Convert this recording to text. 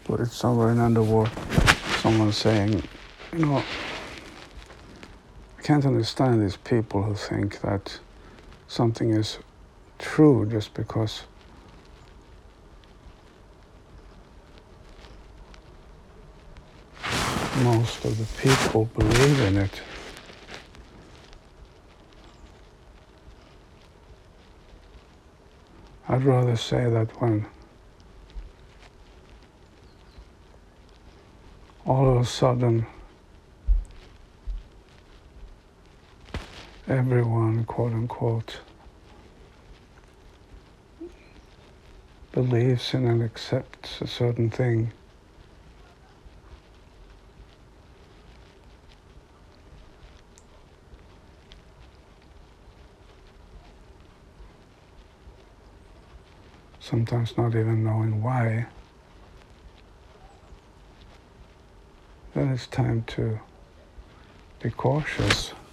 But it's somewhere in underworld, someone saying, I can't understand these people who think that something is true just because most of the people believe in it. I'd rather say that when all of a sudden everyone, quote unquote, believes in and accepts a certain thing, sometimes not even knowing why, then it's time to be cautious.